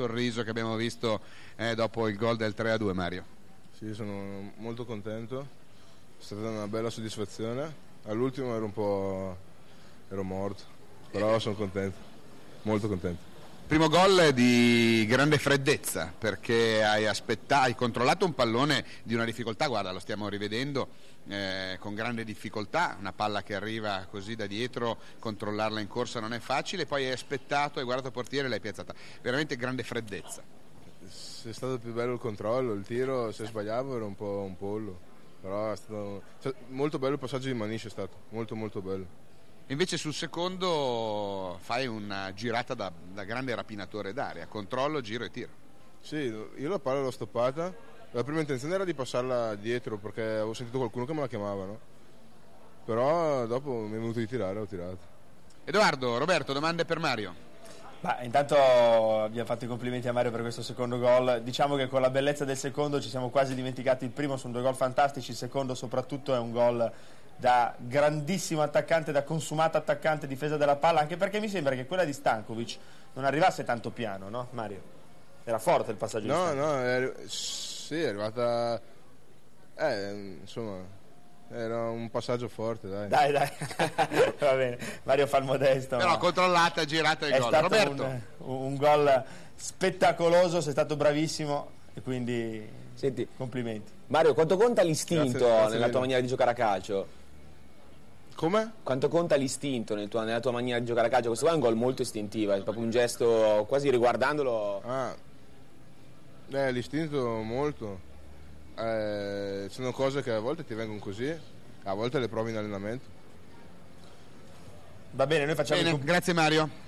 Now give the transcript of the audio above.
sorriso che abbiamo visto dopo il gol del 3-2, Mario. Sì, sono molto contento, è stata una bella soddisfazione. All'ultimo ero morto, però sono contento, molto contento. Primo gol di grande freddezza, perché hai controllato un pallone di una difficoltà, guarda, lo stiamo rivedendo, con grande difficoltà, una palla che arriva così da dietro, controllarla in corsa non è facile, poi hai aspettato, hai guardato il portiere e l'hai piazzata, veramente grande freddezza. Se è stato più bello il controllo, il tiro, se sbagliavo ero un po' un pollo, però è stato molto bello il passaggio di Maniche, è stato molto molto bello. Invece sul secondo fai una girata da grande rapinatore d'aria, controllo, giro e tiro. Sì, io la palla l'ho stoppata, la prima intenzione era di passarla dietro perché avevo sentito qualcuno che me la chiamava, no? Però dopo mi è venuto di tirare, ho tirato. Edoardo, Roberto, domande per Mario? Intanto abbiamo fatto i complimenti a Mario per questo secondo gol. Diciamo che con la bellezza del secondo ci siamo quasi dimenticati. Il primo sono 2 gol fantastici, il secondo soprattutto è un gol da grandissimo attaccante, da consumato attaccante, difesa della palla, anche perché mi sembra che quella di Stankovic non arrivasse tanto piano, no Mario? Era forte il passaggio di Stankovic. Sì, è arrivata, insomma, era un passaggio forte, dai. Dai, va bene, Mario fa il modesto. Però controllata, girata e è gol. stato Roberto? un gol spettacoloso, sei stato bravissimo e quindi Senti, complimenti. Mario, quanto conta l'istinto Grazie nella tua maniera di giocare a calcio? Come? Quanto conta l'istinto nella tua maniera di giocare a calcio? Questo qua è un gol molto istintivo, è proprio un gesto, quasi riguardandolo. L'istinto molto. Sono cose che a volte ti vengono così, a volte le provi in allenamento. Va bene, noi facciamo Bene, grazie Mario.